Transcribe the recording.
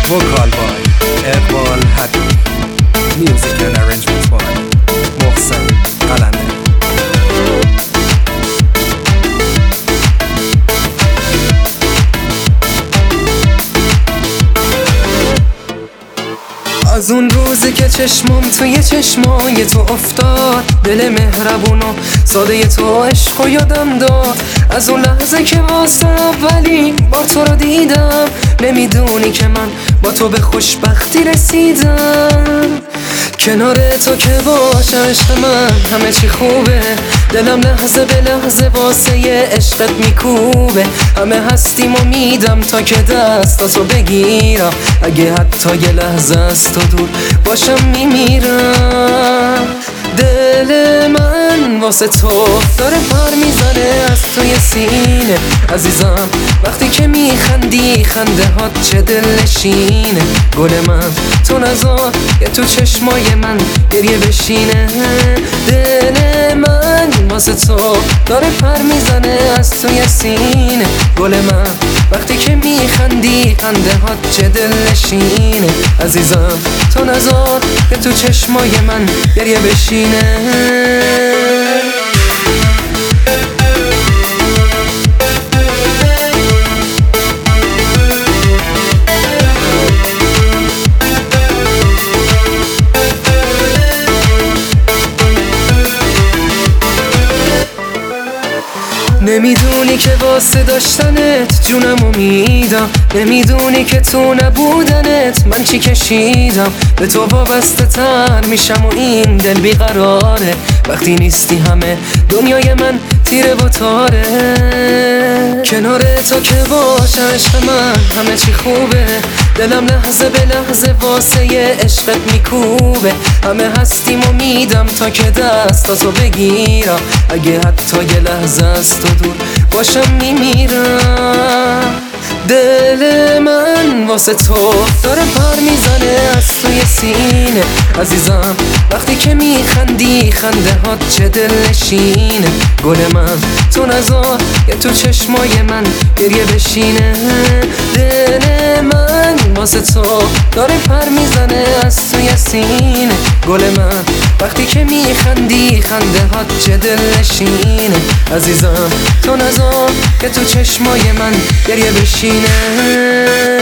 vocal by اقبال حدی، music and arrangements by محسن قلنده. از اون روزی که چشمام توی چشمای تو افتاد، دل مهربون و ساده تو عشق و یادم داد. از اون لحظه که واسه اولین بار تو رو دیدم، نمیدونی که من با تو به خوشبختی رسیدم. کنار تو که باشم عشق من همه چی خوبه، دلم لحظه به لحظه واسه عشقت میکوبه. همه هستیم و میدم تا که دستاتو بگیرم، اگه حتی یه لحظه از تو دور باشم میمیرم. دل من واسه تو داره پر میزنه از توی سینه عزیزم، وقتی که میخندی خنده هات چه دلنشینه. گل من تو نذار که تو چشمای من گریه بشینه. دل من واسه تو داره پر میزنه از توی سینه. گل من وقتی که میخندی خنده هات چه دلنشینه. عزیزم تو نذار که تو چشمای من گریه بشینه. نمیدونی که واسه داشتنت جونمو میدم، نمیدونی که تو نبودنت من چی کشیدم. به تو وابسته تر میشم و این دل بیقراره، وقتی نیستی همه دنیای من تیره و تاره. کنار تو که باشم عشق من همه چی خوبه، دلم لحظه به لحظه واسه عشقت میکوبه. همه هستیم و میدم تا که دستاتو بگیرم، اگه حتی یه لحظه از تو دور باشم میمیرم. دل من واسه تو داره پر میزنه از توی سینه عزیزم، وقتی که میخندی خنده هات چه دلنشینه. گل من تو نذار که تو چشمای من گریه بشینه. دل من واسه تو داره پر میزنه از توی سینه. گل من وقتی که میخندی خنده هات چه دلنشینه. عزیزم تو نذار که تو چشمای من گریه بشینه.